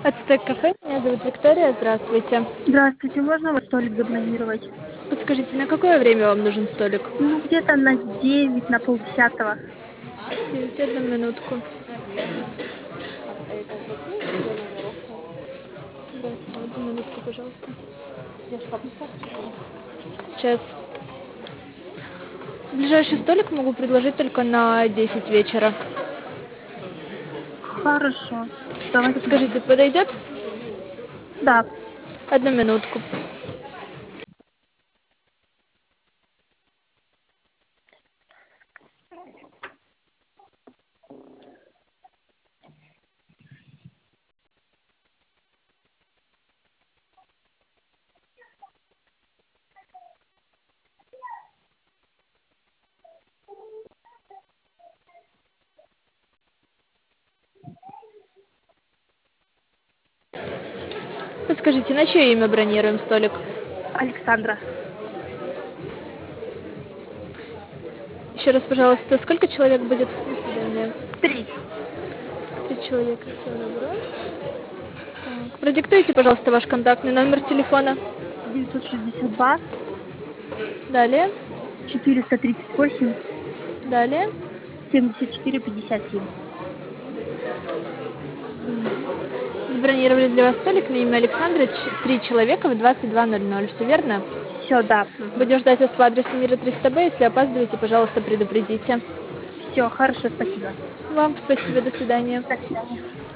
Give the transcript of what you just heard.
Ацтек кафе, меня зовут Виктория, здравствуйте. Здравствуйте, можно вот столик забронировать? Подскажите, на какое время вам нужен столик? Ну, где-то на 9, на полдесятого. 9, одну минутку. Да, одну минутку, пожалуйста. Сейчас. Ближайший столик могу предложить только на 10 вечера. Хорошо. Давайте туда. Подскажите, подойдет? Да. Одну минутку. Подскажите, на чье имя бронируем столик? Александра. Еще раз, пожалуйста, сколько человек будет? До свидания. 3. 3 человека, все добро. Так, продиктуйте, пожалуйста, ваш контактный номер телефона. 962, Далее, 438, далее. 74, 57. Забронировали для вас столик на имя Александра, 3 человека в 22:00. Все верно? Все, да. Будем ждать вас по адресу Мира 300Б. Если опаздываете, пожалуйста, предупредите. Все, хорошо, спасибо. Вам спасибо, до свидания. До свидания.